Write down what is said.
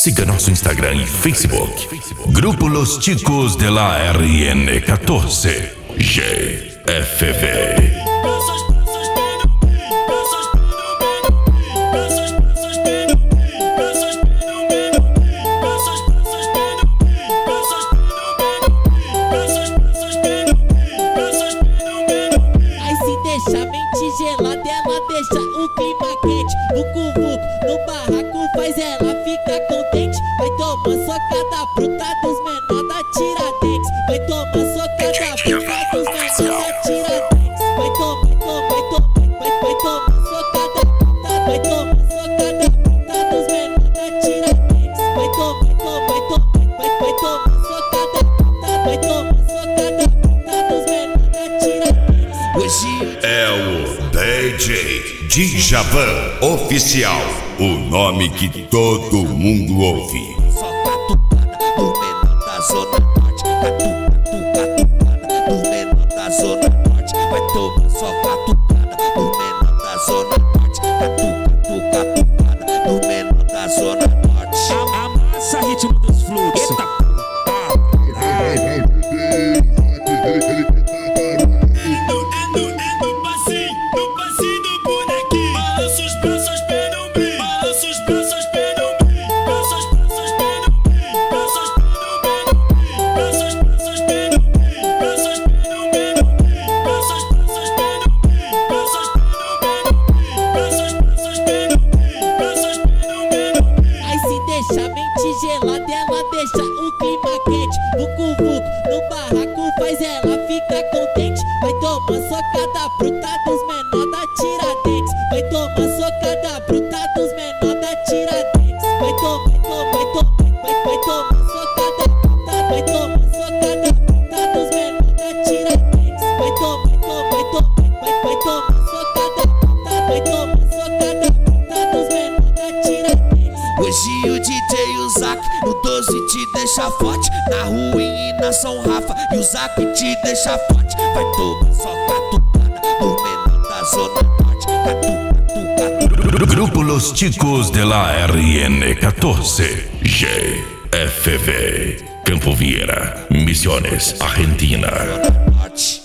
Siga nosso Instagram e Facebook. Grupo Los Chicos de la RN14 GFV. Gelada, ela deixa o clima quente. Vucu vucu, no barraco faz ela ficar contente. Vai tomar socada bruta dos menor da Tiradentes. Vai tomar socada bruta dos menor da Tiradentes. Vai tomar socada bruta. Vai tomar socada bruta dos menor da Tiradentes. Vai tomar socada bruta. Vai tomar socada bruta dos menor da Tiradentes. Hoje é o DJ Djavan Oficial, o nome que todo mundo ouve. só catucada do menor da zona norte. Catucada do menor da zona norte. Vai tomar só catucada do menor da zona norte. Catucada do menor da zona norte. Amassa ritmo dos fluxos. Gelada, ela deixa o clima quente. Vucu vucu, no barraco faz ela ficar contente. Vai tomar socada bruta dos menor da Tiradentes. Vai tomar socada bruta dos menor da Tiradentes. Vai tomar socada bruta. Vai tomar socada bruta dos menor da Tiradentes. Vai tomar socada bruta. Vai tomar socada bruta dos menor da Tiradentes. Hoje o DJ e o Zac no 12 te deixa forte. Na Ruim e na São Rafa e o Zac te deixa forte. Vai tomar só catucada do menor da zona norte. Catucada. Grupo Los Chicos de la RN14 GFV, Campo Vieira, Misiones, Argentina. Norte.